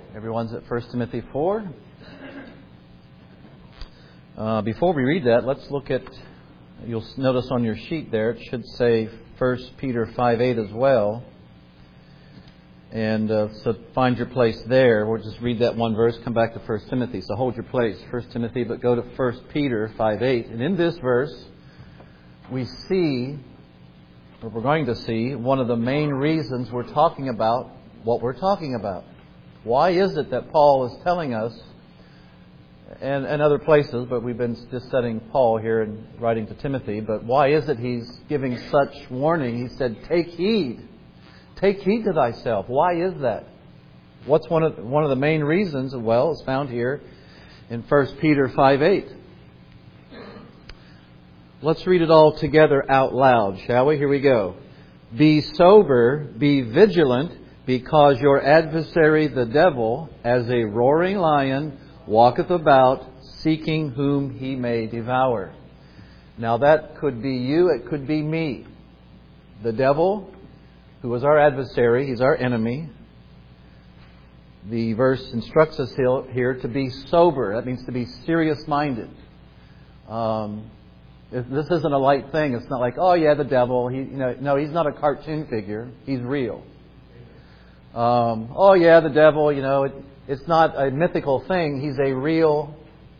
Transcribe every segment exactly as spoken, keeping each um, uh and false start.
Everyone's at First Timothy four. Uh, before we read that, let's look at, you'll notice on your sheet there, it should say First Peter five eight as well. And uh, so find your place there. We'll just read that one verse, come back to First Timothy. So hold your place, First Timothy, but go to First Peter five eight. And in this verse, we see, or we're going to see, one of the main reasons we're talking about what we're talking about. Why is it that Paul is telling us, and, and other places, but we've been just studying Paul here and writing to Timothy, but why is it he's giving such warning? He said, take heed. Take heed to thyself. Why is that? What's one of one of the main reasons? Well, it's found here in First Peter five eight. Let's read it all together out loud, shall we? Here we go. Be sober, be vigilant, because your adversary the devil, as a roaring lion, walketh about, seeking whom he may devour. Now that could be you, it could be me. The devil, who is our adversary, he's our enemy. The verse instructs us here to be sober. That means to be serious-minded. Um, this isn't a light thing. It's not like, oh yeah, the devil. He, you know, no, he's not a cartoon figure. He's real. Um, oh yeah, the devil. You know, it, it's not a mythical thing. He's a real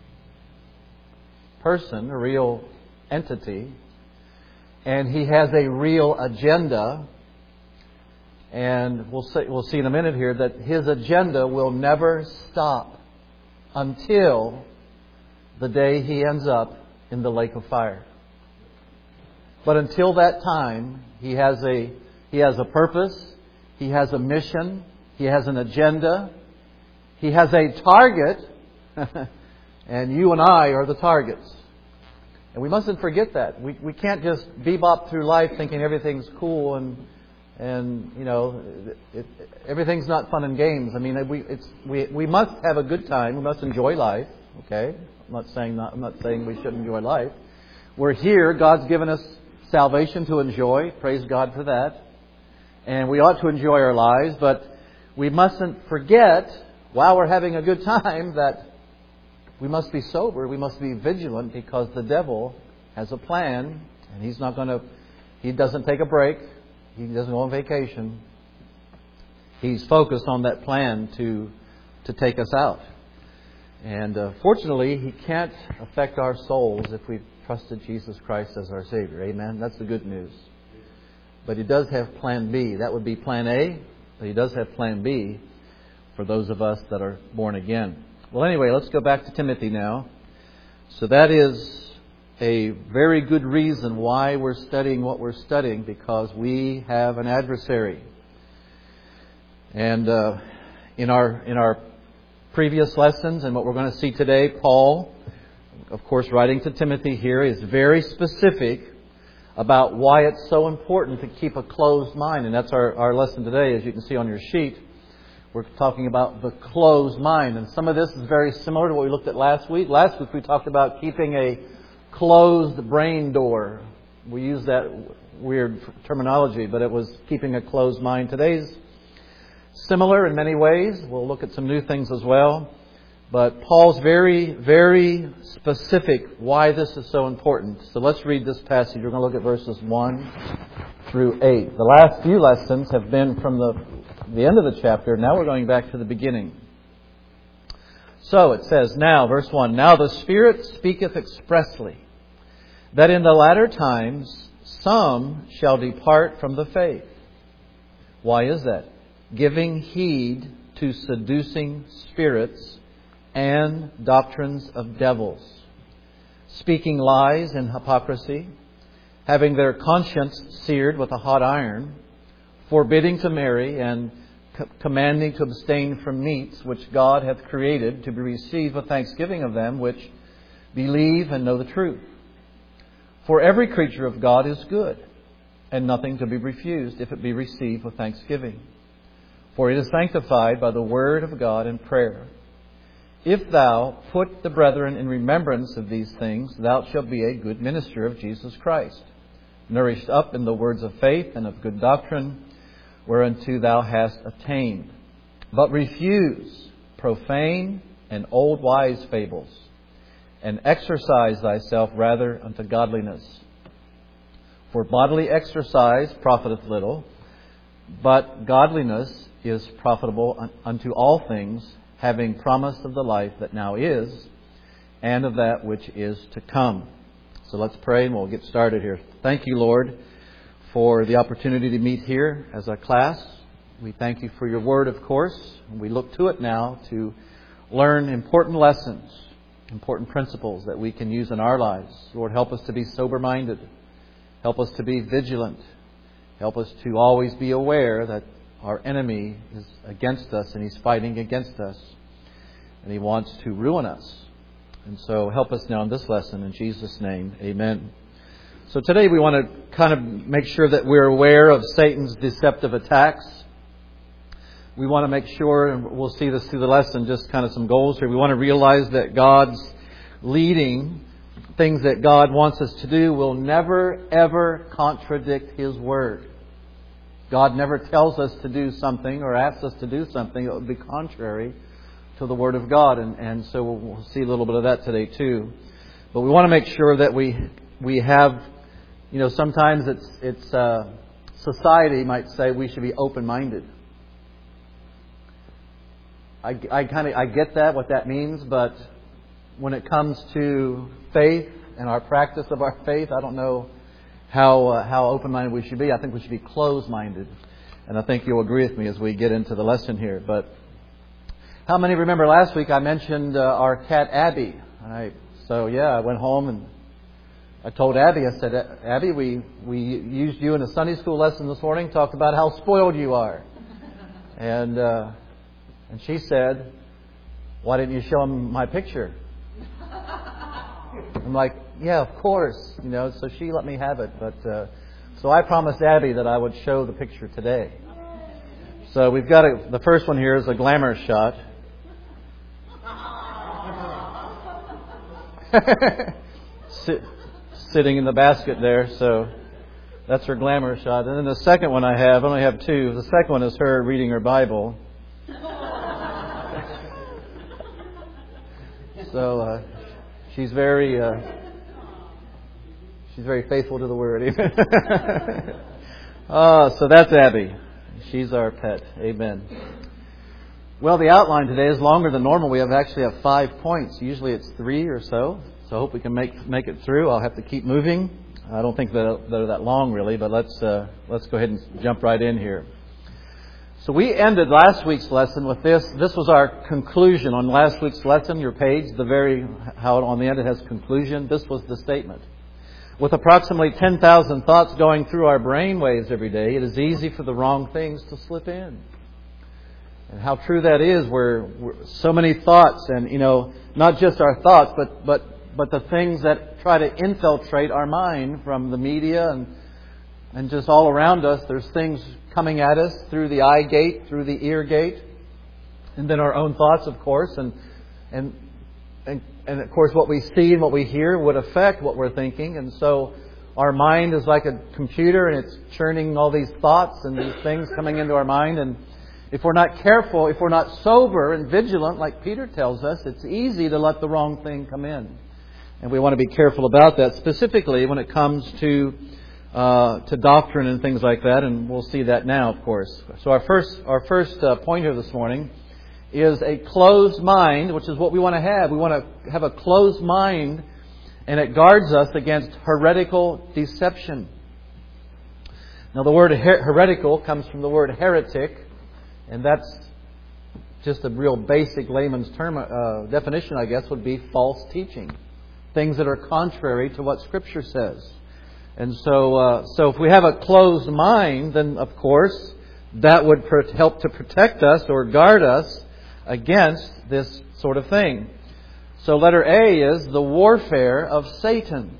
person, a real entity, and he has a real agenda. And we'll see, we'll see in a minute here that his agenda will never stop until the day he ends up in the lake of fire. But until that time, he has a he has a purpose, he has a mission, he has an agenda, he has a target, and you and I are the targets. And we mustn't forget that. We we can't just bebop through life thinking everything's cool and And, you know, it, it, everything's not fun and games. I mean, we it's we we must have a good time. We must enjoy life. Okay, I'm not saying not. I'm not saying we shouldn't enjoy life. We're here. God's given us salvation to enjoy. Praise God for that. And we ought to enjoy our lives, but we mustn't forget while we're having a good time that we must be sober. We must be vigilant, because the devil has a plan, and he's not going to. He doesn't take a break. He doesn't go on vacation. He's focused on that plan to to take us out. And uh, fortunately, he can't affect our souls if we've trusted Jesus Christ as our Savior. Amen? That's the good news. But he does have plan B. That would be plan A. But he does have plan B for those of us that are born again. Well, anyway, let's go back to Timothy now. So that is a very good reason why we're studying what we're studying, because we have an adversary. And uh, in our in our previous lessons and what we're going to see today, Paul, of course, writing to Timothy here, is very specific about why it's so important to keep a closed mind. And that's our, our lesson today, as you can see on your sheet. We're talking about the closed mind. And some of this is very similar to what we looked at last week. Last week we talked about keeping a closed brain door. We use that weird terminology, but it was keeping a closed mind. Today's similar in many ways. We'll look at some new things as well. But Paul's very, very specific why this is so important. So let's read this passage. We're going to look at verses one through eight. The last few lessons have been from the, the end of the chapter. Now we're going back to the beginning. So it says, now, verse one, now the Spirit speaketh expressly, that in the latter times some shall depart from the faith. Why is that? Giving heed to seducing spirits and doctrines of devils, speaking lies and hypocrisy, having their conscience seared with a hot iron, forbidding to marry, and commanding to abstain from meats which God hath created to be received with thanksgiving of them which believe and know the truth. For every creature of God is good, and nothing to be refused if it be received with thanksgiving. For it is sanctified by the word of God and prayer. If thou put the brethren in remembrance of these things, thou shalt be a good minister of Jesus Christ, nourished up in the words of faith and of good doctrine, whereunto thou hast attained. But refuse profane and old wise fables, and exercise thyself rather unto godliness. For bodily exercise profiteth little, but godliness is profitable unto all things, having promise of the life that now is, and of that which is to come. So let's pray and we'll get started here. Thank you, Lord, for the opportunity to meet here as a class. We thank you for your word, of course. We look to it now to learn important lessons, important principles that we can use in our lives. Lord, help us to be sober-minded. Help us to be vigilant. Help us to always be aware that our enemy is against us and he's fighting against us. And he wants to ruin us. And so help us now in this lesson. In Jesus' name, amen. So today we want to kind of make sure that we're aware of Satan's deceptive attacks. We want to make sure, and we'll see this through the lesson, just kind of some goals here. We want to realize that God's leading, things that God wants us to do, will never, ever contradict His Word. God never tells us to do something or asks us to do something that would be contrary to the Word of God. And, and so we'll see a little bit of that today too. But we want to make sure that we we have, you know, sometimes it's, it's uh, society might say we should be open-minded. I, I kind of I get that, what that means, but when it comes to faith and our practice of our faith, I don't know how uh, how open-minded we should be. I think we should be closed-minded, and I think you'll agree with me as we get into the lesson here. But how many remember last week I mentioned uh, our cat Abby? And I, so yeah, I went home and I told Abby. I said, Abby, we we used you in a Sunday school lesson this morning. Talked about how spoiled you are, and. Uh, And she said, why didn't you show him my picture? I'm like, yeah, of course. You know, so she let me have it. But uh, so I promised Abby that I would show the picture today. So we've got a, the first one here is a glamour shot. Sit, sitting in the basket there. So that's her glamour shot. And then the second one I have, I only have two. The second one is her reading her Bible. So uh, she's very uh, she's very faithful to the Word. uh, so that's Abby. She's our pet. Amen. Well, the outline today is longer than normal. We have actually have five points. Usually it's three or so. So I hope we can make make it through. I'll have to keep moving. I don't think that they're that long really, but let's uh, let's go ahead and jump right in here. So we ended last week's lesson with this. This was our conclusion on last week's lesson. Your page, the very, how on the end it has conclusion. This was the statement. With approximately ten thousand thoughts going through our brain waves every day, it is easy for the wrong things to slip in. And how true that is, where, where so many thoughts, and, you know, not just our thoughts, but, but, but the things that try to infiltrate our mind from the media and And just all around us, there's things coming at us through the eye gate, through the ear gate, and then our own thoughts, of course, and and and, and of course what we see and what we hear would affect what we're thinking. And so our mind is like a computer, and it's churning all these thoughts and these things coming into our mind. And if we're not careful, if we're not sober and vigilant, like Peter tells us, it's easy to let the wrong thing come in. And we want to be careful about that, specifically when it comes to Uh, to doctrine and things like that, and we'll see that now, of course. So our first our first uh, point here this morning is a closed mind, which is what we want to have. We want to have a closed mind, and it guards us against heretical deception. Now, the word her- heretical comes from the word heretic, and that's just a real basic layman's term uh, definition, I guess, would be false teaching, things that are contrary to what Scripture says. And so, uh, so if we have a closed mind, then of course that would pro- help to protect us or guard us against this sort of thing. So letter A is the warfare of Satan.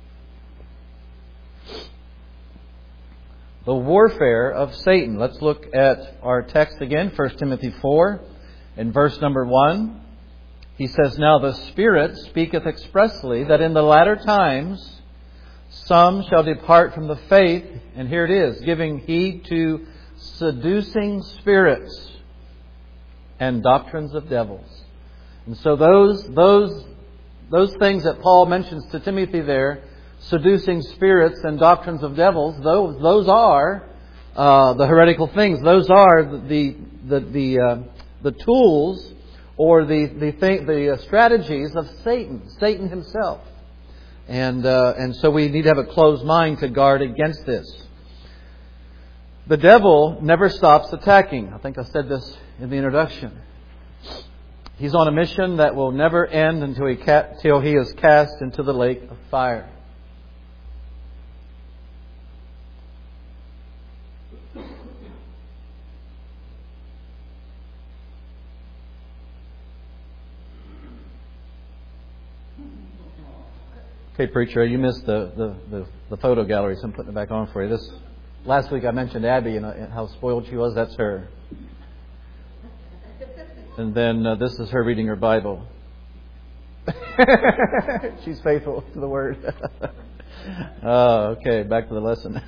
The warfare of Satan. Let's look at our text again, First Timothy four, in verse number one. He says, "Now the Spirit speaketh expressly that in the latter times some shall depart from the faith," and here it is, "giving heed to seducing spirits, and doctrines of devils. And so those those those things that Paul mentions to Timothy there, seducing spirits and doctrines of devils, those those are uh, the heretical things. Those are the the the uh, the tools or the the thing, the uh, strategies of Satan, Satan himself. And uh, and so we need to have a closed mind to guard against this. The devil never stops attacking. I think I said this in the introduction. He's on a mission that will never end until he, ca- till he is cast into the lake of fire. Okay, preacher, you missed the, the, the, the photo gallery, so I'm putting it back on for you. This last week I mentioned Abby and how spoiled she was. That's her. And then uh, this is her reading her Bible. She's faithful to the Word. Oh, okay, back to the lesson.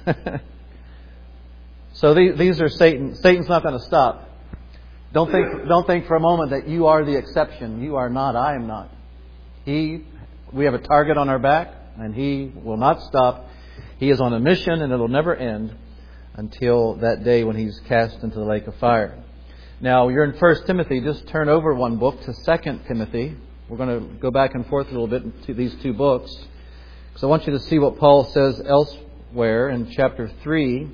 So these, these are Satan. Satan's not going to stop. Don't think, don't think for a moment that you are the exception. You are not. I am not. He, we have a target on our back, and he will not stop. He is on a mission, and it will never end until that day when he's cast into the lake of fire. Now, you're in First Timothy. Just turn over one book to Second Timothy. We're going to go back and forth a little bit to these two books, because I want you to see what Paul says elsewhere in chapter three.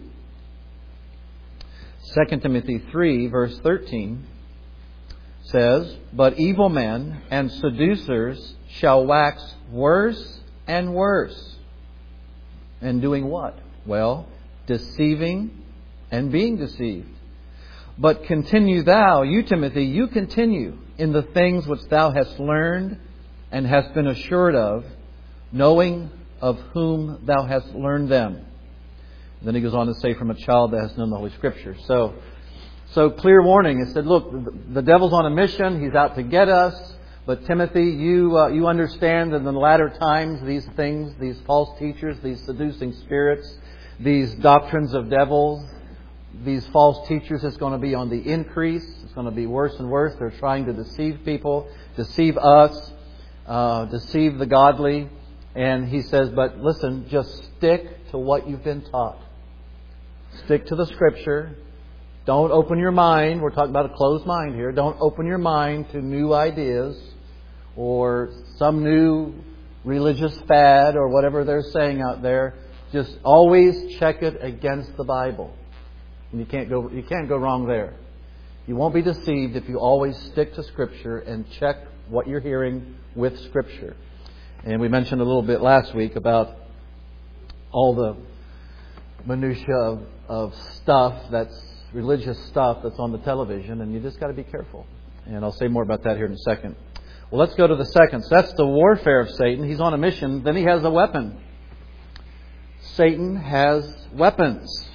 Second Timothy three, verse thirteen says, "But evil men and seducers shall wax worse and worse." And doing what? Well, deceiving and being deceived. "But continue thou," you Timothy, you continue in the things which thou hast learned and hast been assured of, knowing of whom thou hast learned them. And then he goes on to say, "From a child that has known the Holy Scriptures." So, so clear warning. It said, look, the devil's on a mission. He's out to get us. But Timothy, you uh, you understand that in the latter times, these things, these false teachers, these seducing spirits, these doctrines of devils, these false teachers is going to be on the increase. It's going to be worse and worse. They're trying to deceive people, deceive us, uh, deceive the godly. And he says, but listen, just stick to what you've been taught. Stick to the Scripture. Don't open your mind. We're talking about a closed mind here. Don't open your mind to new ideas or some new religious fad or whatever they're saying out there. Just always check it against the Bible. And you can't go you can't go wrong there. You won't be deceived if you always stick to Scripture and check what you're hearing with Scripture. And we mentioned a little bit last week about all the minutia of, of stuff that's religious stuff that's on the television, and you just got to be careful. And I'll say more about that here in a second. Well, let's go to the second. So that's the warfare of Satan. He's on a mission. Then he has a weapon. Satan has weapons.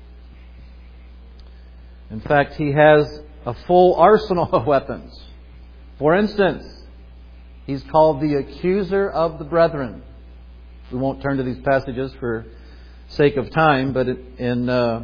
In fact, he has a full arsenal of weapons. For instance, he's called the accuser of the brethren. We won't turn to these passages for sake of time, but in uh,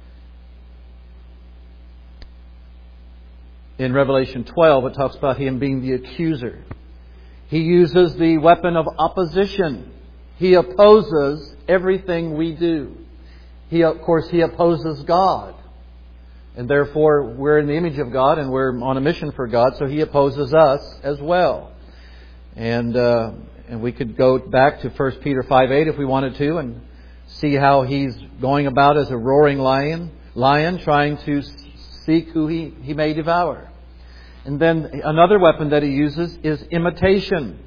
in Revelation twelve, it talks about him being the accuser. He uses the weapon of opposition. He opposes everything we do. He, of course, he opposes God. And therefore, we're in the image of God and we're on a mission for God, so He opposes us as well. And uh, and we could go back to First Peter five eight if we wanted to and see how he's going about as a roaring lion, lion trying to seek who he, he may devour. And then another weapon that he uses is imitation.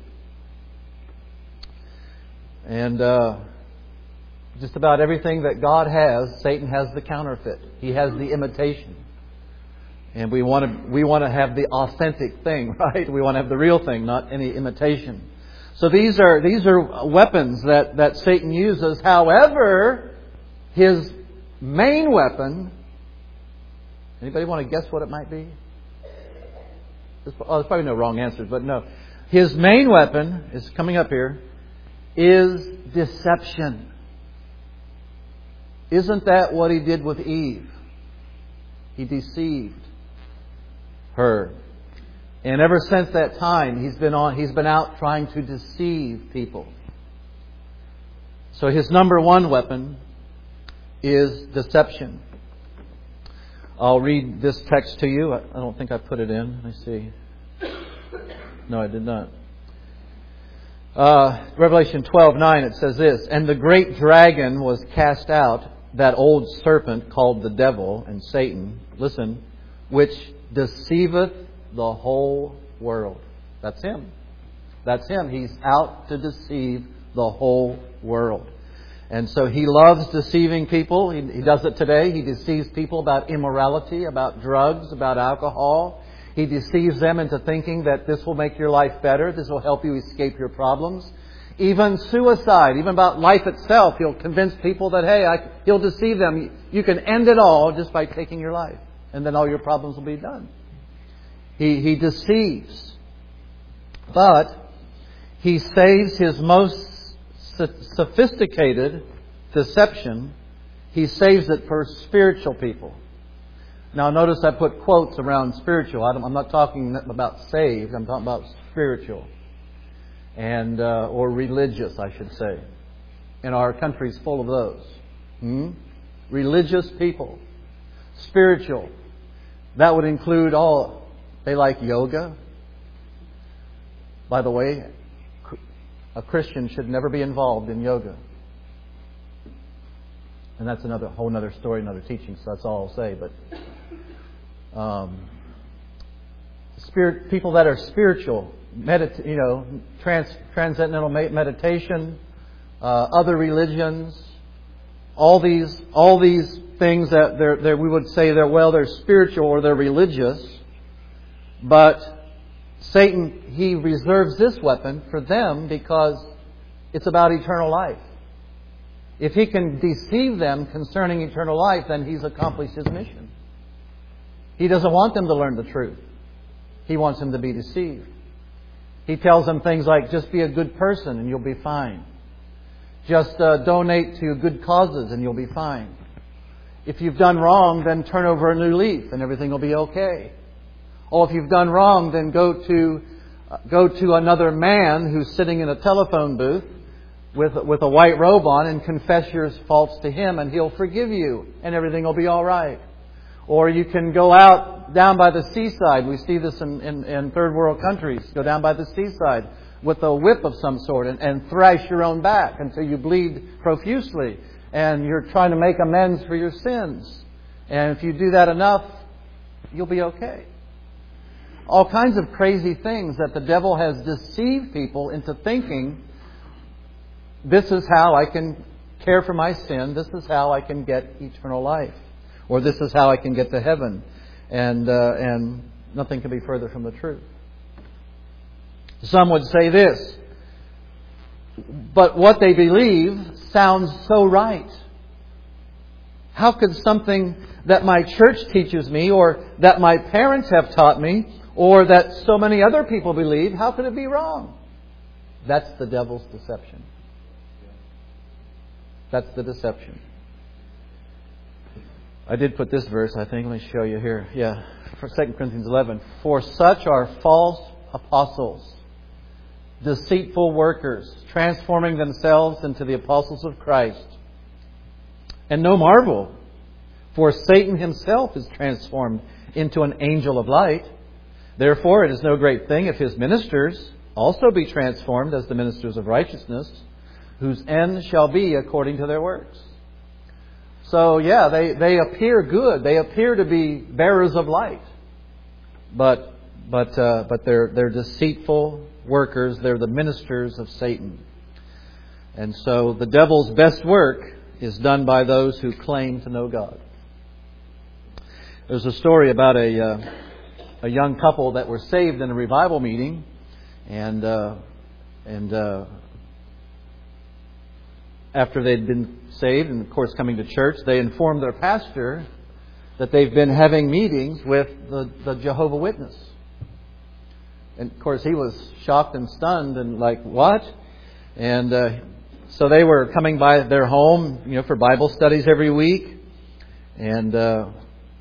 And uh, just about everything that God has, Satan has the counterfeit. He has the imitation. And we want to we want to have the authentic thing, right? We want to have the real thing, not any imitation. So these are these are weapons that, that Satan uses. However, his main weapon, anybody want to guess what it might be? There's, oh, there's probably no wrong answers, but no. His main weapon is coming up here, is deception. Isn't that what he did with Eve? He deceived. her. And ever since that time, he's been on, he's been out trying to deceive people. So his number one weapon is deception. I'll read this text to you. I don't think I put it in. Let me see. No, I did not. Uh, Revelation twelve nine, it says this, "And the great dragon was cast out, that old serpent called the devil and Satan," listen, "which deceiveth the whole world." That's him. That's him. He's out to deceive the whole world. And so he loves deceiving people. He, he does it today. He deceives people about immorality, about drugs, about alcohol. He deceives them into thinking that this will make your life better. This will help you escape your problems. Even suicide, even about life itself, he'll convince people that, hey, I, he'll deceive them. You can end it all just by taking your life. And then all your problems will be done. He, he deceives. But he saves his most sophisticated deception. He saves it for spiritual people. Now notice I put quotes around spiritual. I'm not talking about saved. I'm talking about spiritual. And uh, or religious, I should say. And our country's full of those. Hmm? Religious people. Spiritual. That would include all. They like yoga. By the way, a Christian should never be involved in yoga. And that's another whole other story, another teaching, so that's all I'll say. But um, spirit people that are spiritual, medit- you know, trans- transcendental meditation, uh, other religions, all these all these things that they're, they're, we would say they're well, they're spiritual or they're religious, but Satan, he reserves this weapon for them because it's about eternal life. If he can deceive them concerning eternal life, then he's accomplished his mission. He doesn't want them to learn the truth. He wants them to be deceived. He tells them things like, just be a good person and you'll be fine. Just uh, donate to good causes and you'll be fine. If you've done wrong, then turn over a new leaf and everything will be okay. Or if you've done wrong, then go to uh, go to another man who's sitting in a telephone booth with with a white robe on and confess your faults to him and he'll forgive you and everything will be all right. Or you can go out down by the seaside. We see this in, in, in third world countries. Go down by the seaside with a whip of some sort and, and thrash your own back until you bleed profusely. And you're trying to make amends for your sins. And if you do that enough, you'll be okay. All kinds of crazy things that the devil has deceived people into thinking, this is how I can care for my sin. This is how I can get eternal life. Or this is how I can get to heaven. And uh, and nothing can be further from the truth. Some would say this, but what they believe sounds so right. How could something that my church teaches me, or that my parents have taught me, or that so many other people believe, how could it be wrong? That's the devil's deception. That's the deception. I did put this verse, I think. Let me show you here. Yeah, for Second Corinthians eleven. For such are false apostles, deceitful workers, transforming themselves into the apostles of Christ. And no marvel, for Satan himself is transformed into an angel of light. Therefore, it is no great thing if his ministers also be transformed as the ministers of righteousness, whose end shall be according to their works. So, yeah, they, they appear good. They appear to be bearers of light. But but uh, but they're they're deceitful workers. They're the ministers of Satan. And so the devil's best work is done by those who claim to know God. There's a story about a uh, a young couple that were saved in a revival meeting, and uh, and uh, after they'd been saved and of course coming to church, they informed their pastor that they've been having meetings with the, the Jehovah Witness. And of course he was shocked and stunned and like, what? And uh, so they were coming by their home, you know, for Bible studies every week. And uh, of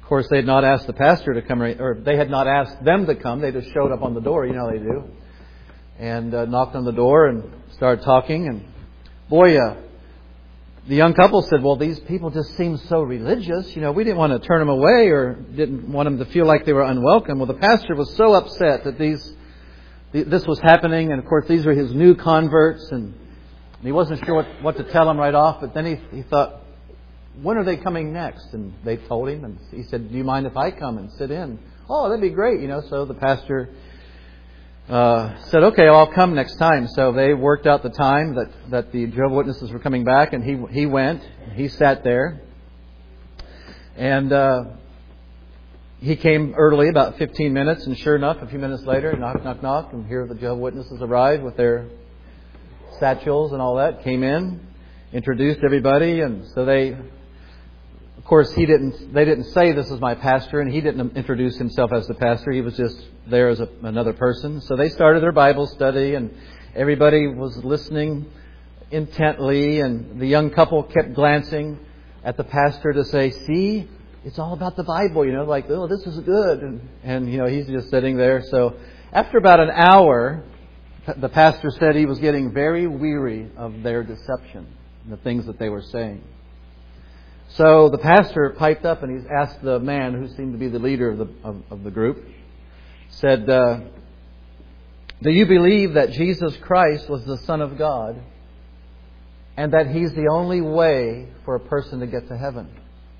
course, they had not asked the pastor to come, or they had not asked them to come. They just showed up on the door. You know how they do. And uh, knocked on the door and started talking. And boy, uh, the young couple said, well, these people just seem so religious. You know, we didn't want to turn them away or didn't want them to feel like they were unwelcome. Well, the pastor was so upset that these this was happening. And, of course, these were his new converts. And he wasn't sure what, what to tell them right off. But then he, he thought, when are they coming next? And they told him. And he said, do you mind if I come and sit in? Oh, that'd be great. You know, so the pastor uh, said, okay, I'll come next time. So they worked out the time that, that the Jehovah's Witnesses were coming back. And he he went. He sat there. And uh, he came early, about fifteen minutes. And sure enough, a few minutes later, knock, knock, knock. And here the Jehovah's Witnesses arrived with their satchels and all that. Came in, introduced everybody. And so they... Of course, he didn't. They didn't say this is my pastor, and he didn't introduce himself as the pastor. He was just there as a, another person. So they started their Bible study, and everybody was listening intently. And the young couple kept glancing at the pastor to say, "See, it's all about the Bible." You know, like, "Oh, this is good," and, and you know, he's just sitting there. So after about an hour, the pastor said he was getting very weary of their deception and the things that they were saying. So the pastor piped up and he asked the man who seemed to be the leader of the of, of the group, said, uh, do you believe that Jesus Christ was the Son of God and that He's the only way for a person to get to heaven?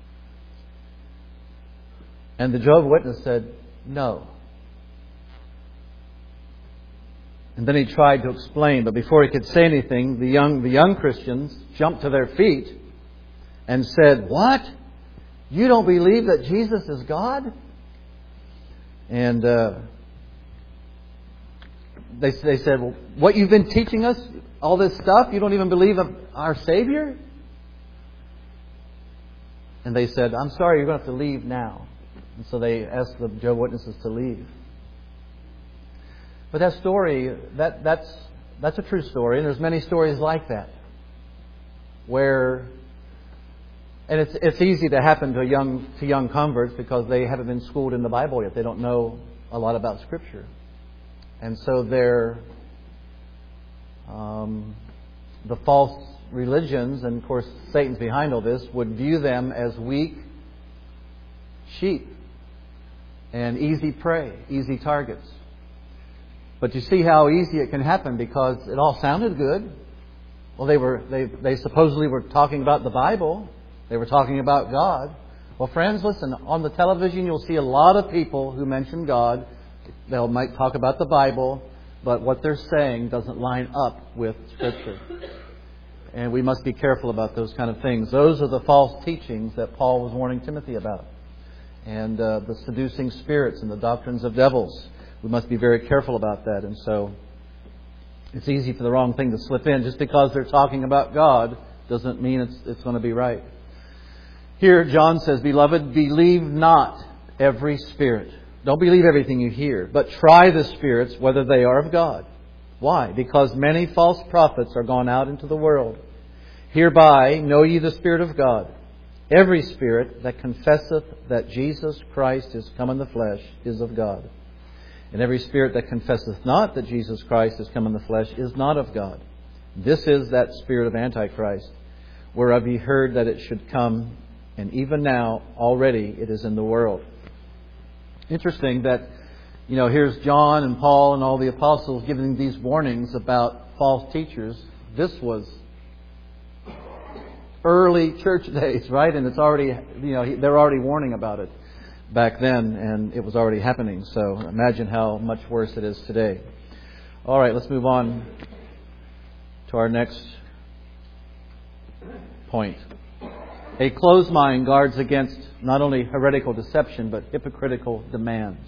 And the Jehovah's Witness said, no. And then he tried to explain, but before he could say anything, the young the young Christians jumped to their feet and said, what? You don't believe that Jesus is God? And uh, they, they said, well, what you've been teaching us, all this stuff, you don't even believe of our Savior? And they said, I'm sorry, you're going to have to leave now. And so they asked the Jehovah's Witnesses to leave. But that story, that that's that's a true story, and there's many stories like that, where... And it's it's easy to happen to young to young converts because they haven't been schooled in the Bible yet. They don't know a lot about Scripture, and so they're um, the false religions, and of course Satan's behind all this, would view them as weak sheep and easy prey, easy targets. But you see how easy it can happen because it all sounded good. Well, they were they they supposedly were talking about the Bible. They were talking about God. Well, friends, listen, on the television you'll see a lot of people who mention God. They might talk about the Bible, but what they're saying doesn't line up with Scripture. And we must be careful about those kind of things. Those are the false teachings that Paul was warning Timothy about. And uh, the seducing spirits and the doctrines of devils. We must be very careful about that. And so it's easy for the wrong thing to slip in. Just because they're talking about God doesn't mean it's, it's going to be right. Here, John says, Beloved, believe not every spirit. Don't believe everything you hear, but try the spirits whether they are of God. Why? Because many false prophets are gone out into the world. Hereby know ye the Spirit of God. Every spirit that confesseth that Jesus Christ is come in the flesh is of God. And every spirit that confesseth not that Jesus Christ is come in the flesh is not of God. This is that spirit of Antichrist, whereof ye heard that it should come, and even now, already, it is in the world. Interesting that, you know, here's John and Paul and all the apostles giving these warnings about false teachers. This was early church days, right? And it's already, you know, they're already warning about it back then, and it was already happening. So imagine how much worse it is today. All right, let's move on to our next point. A closed mind guards against not only heretical deception, but hypocritical demands.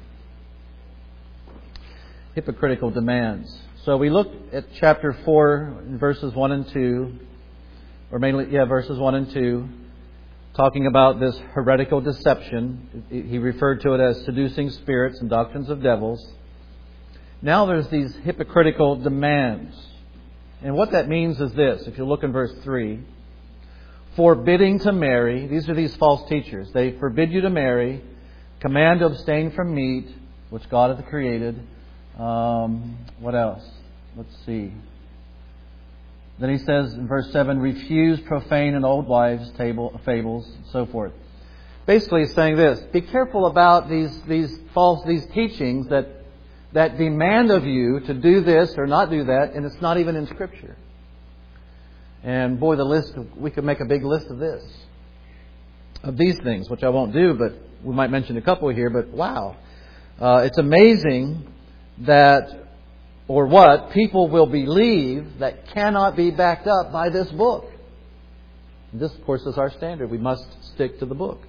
Hypocritical demands. So we looked at chapter four, verses one and two, or mainly, yeah, verses one and two, talking about this heretical deception. He referred to it as seducing spirits and doctrines of devils. Now there's these hypocritical demands. And what that means is this, if you look in verse three. forbidding to marry. These are these false teachers. They forbid you to marry, command to abstain from meat, which God hath created. Um, what else? Let's see. Then he says in verse seven, refuse profane and old wives' table, fables, and so forth. Basically he's saying this: be careful about these these false these teachings that that demand of you to do this or not do that, and it's not even in Scripture. And boy, the list, we could make a big list of this, of these things, which I won't do, but we might mention a couple here. But wow, uh, it's amazing that, or what, people will believe that cannot be backed up by this book. This, of course, is our standard. We must stick to the book.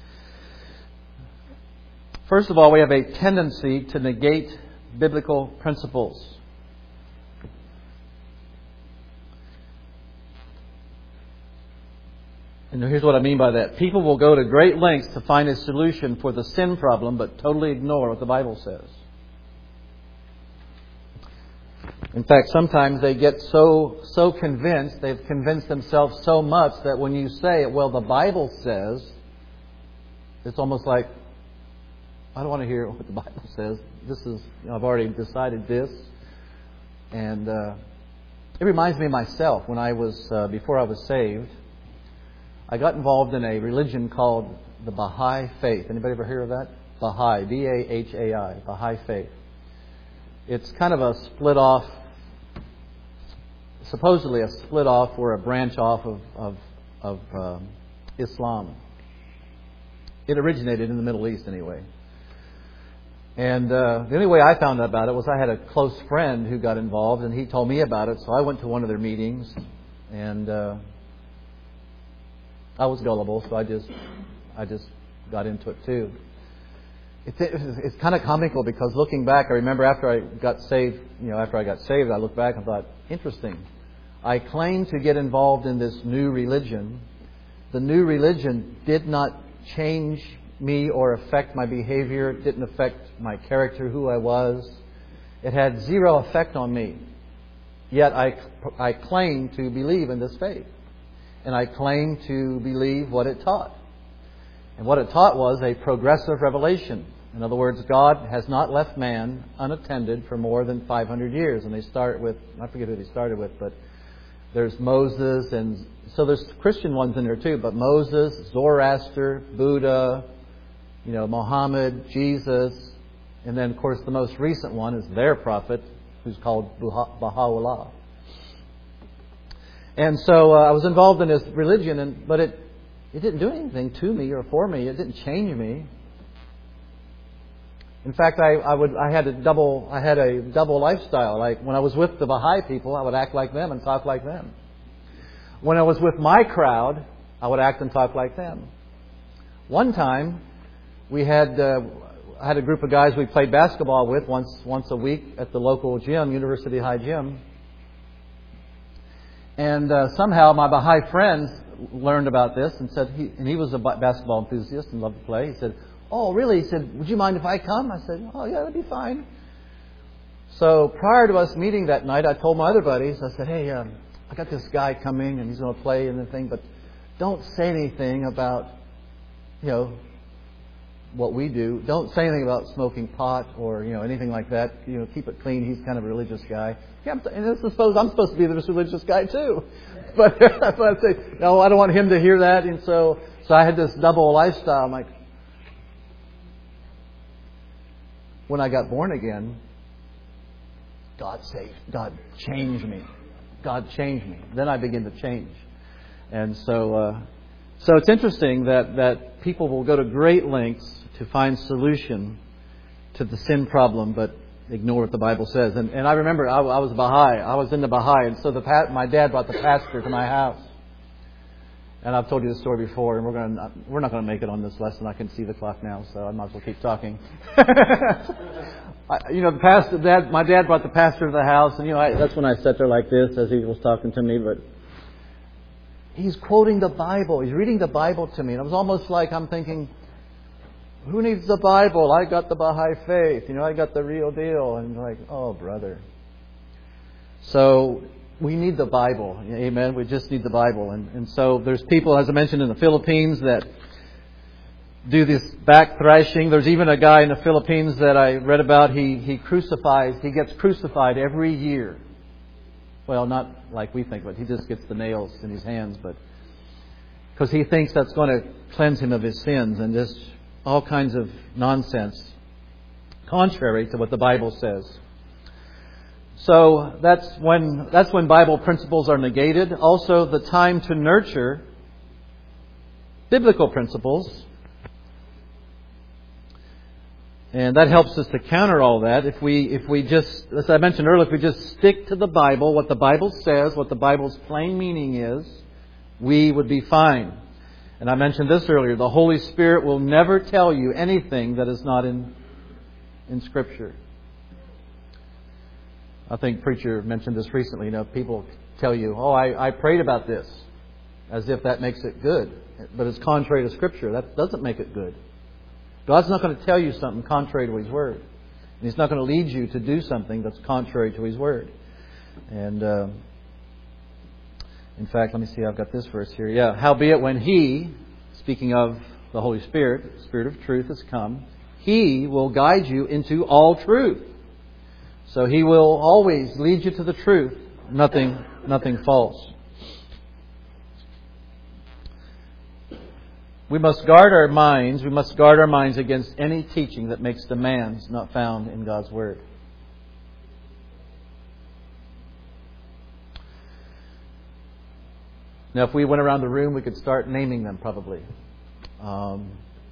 First of all, we have a tendency to negate biblical principles. And here's what I mean by that. People will go to great lengths to find a solution for the sin problem, but totally ignore what the Bible says. In fact, sometimes they get so so convinced, they've convinced themselves so much that when you say, well, the Bible says, it's almost like, I don't want to hear what the Bible says. This is, you know, I've already decided this. And uh, it reminds me of myself when I was, uh, before I was saved, I got involved in a religion called the Baha'i Faith. Anybody ever hear of that? Baha'i, B A H A I, Baha'i Faith. It's kind of a split off, supposedly a split off or a branch off of, of, of um, Islam. It originated in the Middle East anyway. And uh, the only way I found out about it was I had a close friend who got involved, and he told me about it. So I went to one of their meetings, and uh, I was gullible, so I just I just got into it too. It's, it's kind of comical because looking back, I remember after I got saved, you know, after I got saved, I looked back and thought, interesting. I claimed to get involved in this new religion. The new religion did not change me or affect my behavior. It didn't affect my character, who I was. It had zero effect on me. Yet I, I claim to believe in this faith. And I claim to believe what it taught. And what it taught was a progressive revelation. In other words, God has not left man unattended for more than five hundred years. And they start with, I forget who they started with, but there's Moses, and so there's Christian ones in there too, but Moses, Zoroaster, Buddha, you know, Muhammad, Jesus, and then of course the most recent one is their prophet, who's called Baha'u'llah. And so uh, I was involved in this religion, and but it it didn't do anything to me or for me. It didn't change me. In fact, I, I would I had a double I had a double lifestyle. Like when I was with the Baha'i people, I would act like them and talk like them. When I was with my crowd, I would act and talk like them. One time, we had uh, I had a group of guys we played basketball with once once a week at the local gym, University High Gym. And uh, somehow my Baha'i friends learned about this and said, he, and he was a basketball enthusiast and loved to play. He said, "Oh, really?" He said, "Would you mind if I come?" I said, "Oh, yeah, that'd be fine." So prior to us meeting that night, I told my other buddies, I said, "Hey, um, I got this guy coming and he's going to play and everything, but don't say anything about, you know, what we do. Don't say anything about smoking pot or, you know, anything like that. You know, keep it clean. He's kind of a religious guy." Yeah, and I suppose I'm supposed to be this religious guy too. But, but I say, no, I don't want him to hear that. And so, so I had this double lifestyle. I'm like, when I got born again, God saved, God changed me. God changed me. Then I began to change. And so, uh, so it's interesting that, that people will go to great lengths to find solution to the sin problem, but ignore what the Bible says. And, and I remember I, I was Baha'i. I was in the Baha'i, and so the my dad brought the pastor to my house. And I've told you this story before, and we're going to, we're not going to make it on this lesson. I can see the clock now, so I might as well keep talking. I, you know, the pastor, dad, my dad brought the pastor to the house, and you know, I, that's when I sat there like this as he was talking to me. But he's quoting the Bible. He's reading the Bible to me, and it was almost like I'm thinking, who needs the Bible? I got the Baha'i faith. You know, I got the real deal. And like, oh, brother. So we need the Bible. Amen. We just need the Bible. And, and so there's people, as I mentioned, in the Philippines that do this back thrashing. There's even a guy in the Philippines that I read about. He, he crucifies, he gets crucified every year. Well, not like we think, but he just gets the nails in his hands, but because he thinks that's going to cleanse him of his sins, and just all kinds of nonsense, contrary to what the Bible says. So that's when that's when Bible principles are negated. Also, the time to nurture biblical principles. And that helps us to counter all that. If we if we just, as I mentioned earlier, if we just stick to the Bible, what the Bible says, what the Bible's plain meaning is, we would be fine. And I mentioned this earlier. The Holy Spirit will never tell you anything that is not in in Scripture. I think preacher mentioned this recently. You know, people tell you, "Oh, I, I prayed about this," as if that makes it good. But it's contrary to Scripture. That doesn't make it good. God's not going to tell you something contrary to His Word. And He's not going to lead you to do something that's contrary to His Word. And uh, in fact, let me see, I've got this verse here. Yeah, howbeit when He, speaking of the Holy Spirit, Spirit of truth has come, He will guide you into all truth. So He will always lead you to the truth, nothing, nothing false. We must guard our minds, we must guard our minds against any teaching that makes demands not found in God's Word. Now, if we went around the room, we could start naming them probably. Um,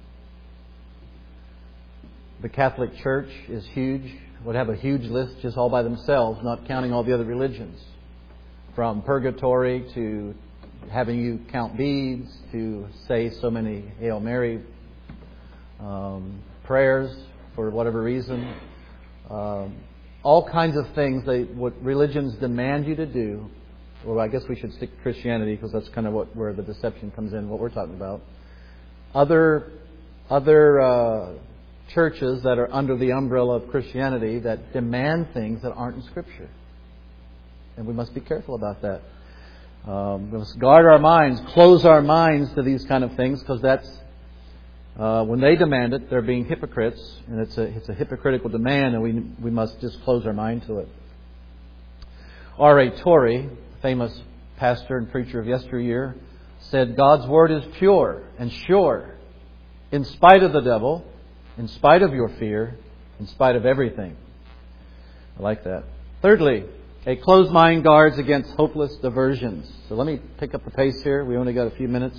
the Catholic Church is huge, would have a huge list just all by themselves, not counting all the other religions. From purgatory to having you count beads, to say so many Hail Mary um, prayers for whatever reason. Um, all kinds of things, they, what religions demand you to do. Well, I guess we should stick to Christianity because that's kind of what where the deception comes in, what we're talking about. Other, other uh, churches that are under the umbrella of Christianity that demand things that aren't in Scripture. And we must be careful about that. Um, we must guard our minds, close our minds to these kind of things, because that's uh, when they demand it, they're being hypocrites, and it's a it's a hypocritical demand, and we we must just close our mind to it. R A Torrey, famous pastor and preacher of yesteryear, said, "God's word is pure and sure, in spite of the devil, in spite of your fear, in spite of everything." I like that. Thirdly, a closed mind guards against hopeless diversions. So let me pick up the pace here. We only got a few minutes.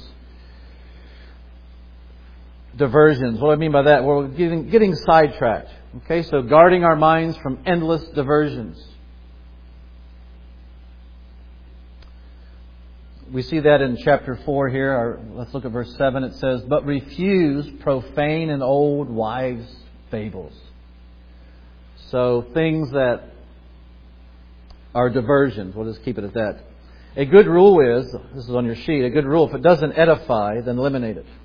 Diversions. What do I mean by that? Well, we're getting, getting sidetracked. Okay, so guarding our minds from endless diversions. We see that in chapter four here. Our, let's look at verse seven. It says, "But refuse profane and old wives' fables." So things that are diversions. We'll just keep it at that. A good rule is, this is on your sheet, a good rule, if it doesn't edify, then eliminate it.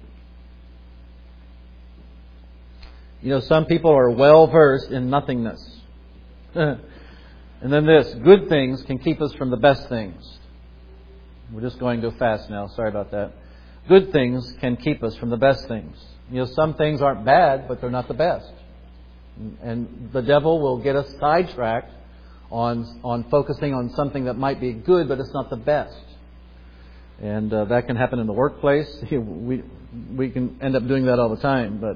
You know, some people are well versed in nothingness. And then this, good things can keep us from the best things. We're just going too fast now. Sorry about that. Good things can keep us from the best things. You know, some things aren't bad, but they're not the best. And the devil will get us sidetracked on on focusing on something that might be good, but it's not the best. And uh, that can happen in the workplace. We we can end up doing that all the time. But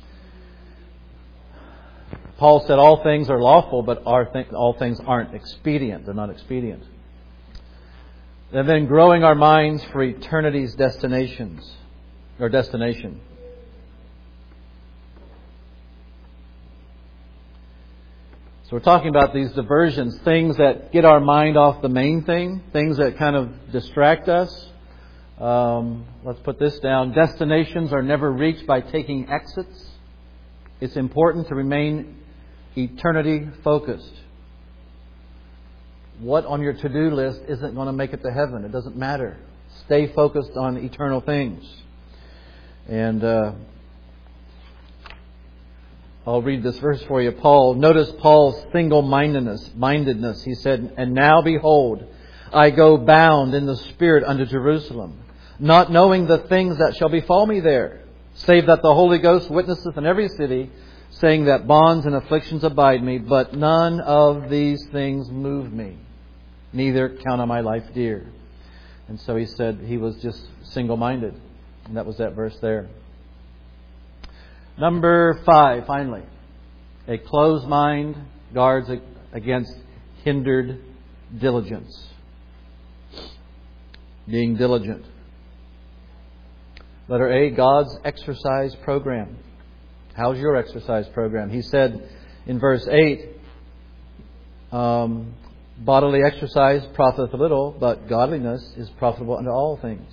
Paul said all things are lawful, but are th- all things aren't expedient. They're not expedient. And then growing our minds for eternity's destinations, or destination. So we're talking about these diversions, things that get our mind off the main thing, things that kind of distract us. Um, let's put this down. Destinations are never reached by taking exits. It's important to remain eternity focused. What on your to-do list isn't going to make it to heaven? It doesn't matter. Stay focused on eternal things. And uh, I'll read this verse for you. Paul, notice Paul's single-mindedness. Mindedness. He said, "And now behold, I go bound in the Spirit unto Jerusalem, not knowing the things that shall befall me there, save that the Holy Ghost witnesseth in every city, saying that bonds and afflictions abide me, but none of these things move me, neither count I my life dear. And so he said he was just single-minded. And that was that verse there. Number five, finally. A closed mind guards against hindered diligence. Being diligent. Letter A, God's exercise program. How's your exercise program? He said in verse eight, um, bodily exercise profiteth little, but godliness is profitable unto all things.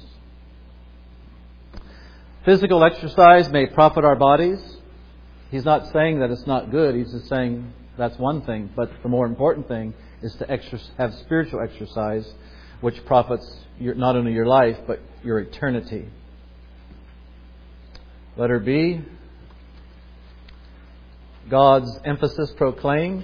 Physical exercise may profit our bodies. He's not saying that it's not good. He's just saying that's one thing. But the more important thing is to exercise, have spiritual exercise, which profits your, not only your life, but your eternity. Letter B, God's emphasis proclaimed.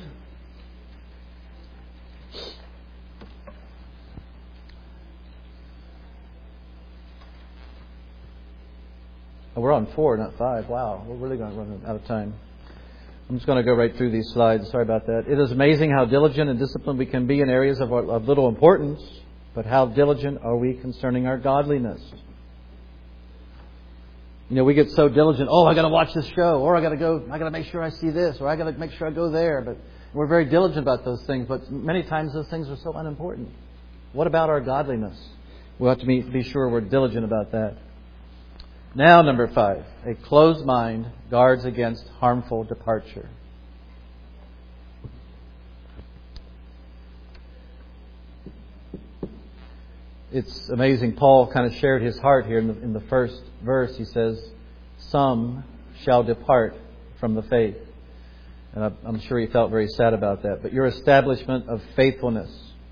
Oh, we're on four, not five. Wow, we're really going to run out of time. I'm just going to go right through these slides. Sorry about that. It is amazing how diligent and disciplined we can be in areas of, of little importance, but how diligent are we concerning our godliness? You know, we get so diligent. Oh, I got to watch this show, or I got to go. I got to make sure I see this, or I got to make sure I go there. But we're very diligent about those things. But many times those things are so unimportant. What about our godliness? We'll have to be, be sure we're diligent about that. Now, number five, a closed mind guards against harmful departure. It's amazing. Paul kind of shared his heart here in the, in the first verse. He says, some shall depart from the faith. And I'm sure he felt very sad about that. But your establishment of faithfulness.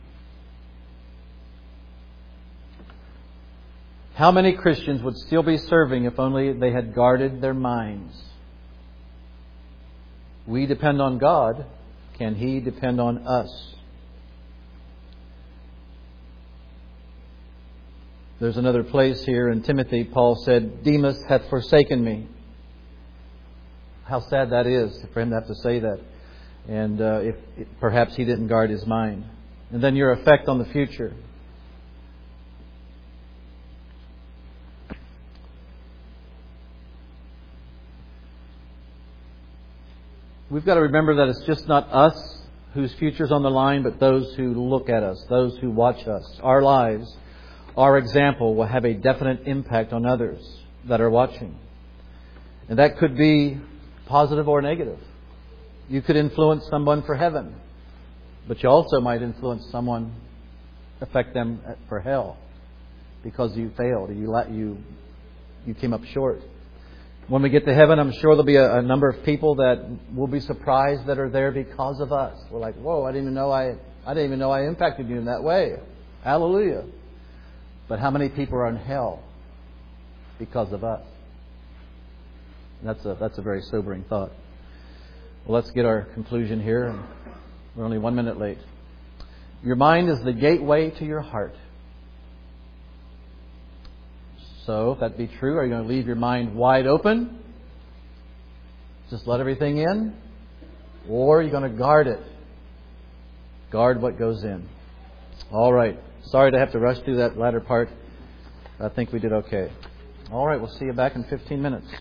How many Christians would still be serving if only they had guarded their minds? We depend on God. Can He depend on us? There's another place here in Timothy. Paul said, Demas hath forsaken me. How sad that is for him to have to say that. And uh, if, if perhaps he didn't guard his mind. And then your effect on the future. We've got to remember that it's just not us whose future's on the line, but those who look at us, those who watch us. Our lives, our example will have a definite impact on others that are watching. And that could be positive or negative. You could influence someone for heaven, but you also might influence someone, affect them for hell because you failed, or you you you came up short. When we get to heaven, I'm sure there'll be a, a number of people that will be surprised that are there because of us. We're like, whoa, I didn't even know I I didn't even know I impacted you in that way. Hallelujah. But how many people are in hell because of us? And that's a that's a very sobering thought. Well, let's get our conclusion here. We're only one minute late. Your mind is the gateway to your heart. So, if that be true, are you going to leave your mind wide open? Just let everything in? Or are you going to guard it? Guard what goes in. All right. Sorry to have to rush through that latter part. I think we did okay. All right. We'll see you back in fifteen minutes.